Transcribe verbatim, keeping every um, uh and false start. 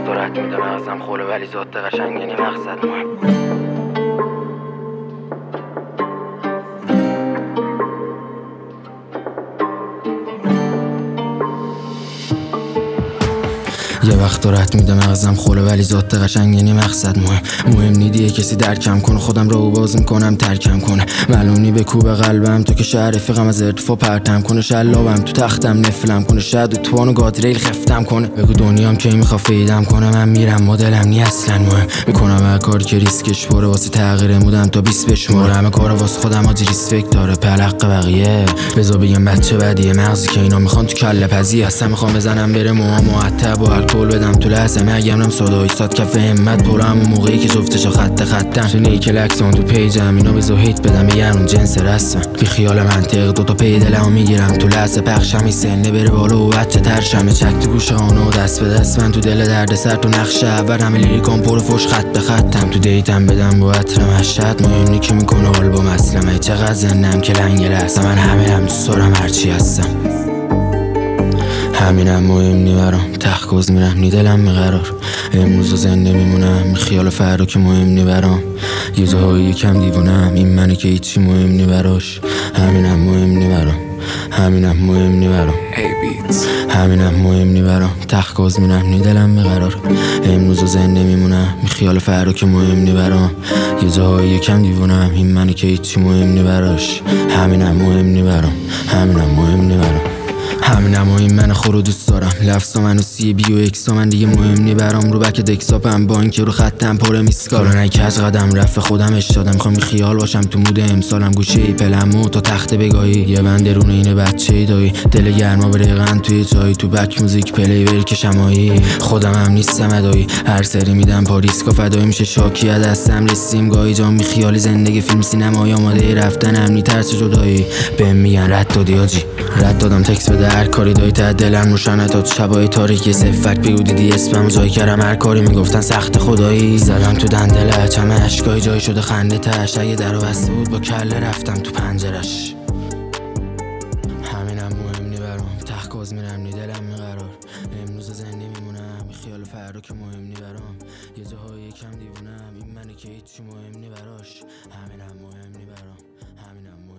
وقت رد میده مغزم خوله ولی ذات قشنگ یعنی مقصد مهم. یه وقت رد میده مغزم خوله ولی ذات قشنگ یعنی مقصد مهم. مهم نیدیه کسی درکم کنه، خودم رو باز میکنم ترکم کنه. معلومی به کوب قلبم تو که شهر رفیقم از ارتفاع پرتم کنه. شلابم تو تختم نفلم کنه، شاید تو توان و گادریل خفتم کنه. بگو دنیام کی میخوا فیدم کنه، من میرم مدلم نی اصلا مهم. میکنم هر کاری که ریسکش پره، واسه تغییر مودم تا بیست بشماره. همه کارو واسه خودم آجی ریسپکت داره پلق بقیه. بذار بگم بچه بدیه مغزی که اینا میخوان تو کله پزی هستم. میخوام بزنم بره موها معطب و الکل بدم تو لحظه مگم نم ساده ایستاد کف همت پرو. همون موقعی که جفتشو خط خطم شنی که لکسون تو پیجم اینو بذار هیت بدم میگن اون جنس رسمن. بی خیال منطق دوتا پی دلمو میگیرم تو لحظه پخشم. این سنه بره بالا و بچه ترشمه چک تو گوشانو دست به دست من تو دل درد سر تو نقشه اول. همه لیریکام پر فوش خط به خطم تو دیتم بدم با عطر مشهد. مهم نی که میکنه آلبوم اصلا چقدر زنم که لنگل هستم. من همه هم تو سرم هرچی هستم همینم مهم نی برام. تخگوز میرم نی دلم میقرار امروز و زنده میمونم. می خیال فردا که مهم نی برام. یه جاهایی یکم دیوونم این منی که هیچی مهم نی براش. همینم مهم نی برام همینم مهم نی برام همینم مهم نی برام. تخگوز میرم نی دلم میقرار امروز و زنده میمونم. می خیال فردا که مهم نی برام. یه جاهایی یکم دیوونم این منی که هیچی مهم نی براش. همینم مهم نی برام همینم مهم نی برام. همینم مهم من خورو دوست دارم. لفظا منو سی بی و اکسا من دیگه مهم نی برام. رو بک دکساپم بانک رو خطم پر میسکارا نه کج قدم رفت خودم اشتادم. میخوام خیال باشم تو مود امسالم. گوشه ای پلمو تا تخت بگاهی یه بند رون اینه بچه ای دایی. دل گرما بریقن توی جایی تو بک موزیک پلی ور که شمایی. خودم هم نیستم ادایی هر سری میدم پاریس کا فدایی میشه شاکی از دستم رسیم گاهی جام. بی خیالی زندگی فیلم سینمایی آماده رفتن هم نی ترس جدایی. بهم میگن رد دادی آجی رد دادم تکس بده هر کاری دایی ته دلم روشنه تا شبای تاریکی صفت بگو دیدی اسمم جای کردم هر کاری میگفتن سخت خدایی. زدم تو دندلش همه اشکای جای شده خنده تش. اگه درو بسته بود با کله رفتم تو پنجرش. همینم مهم نی برام. تخگوز میرم نی دلم میقرار امروز زنده میمونم. بی خیال فردا که مهم نی برام. یه جاهای یکم دیوونم این منی که هیچی مهم نی براش. همینم مهم نی برام همینم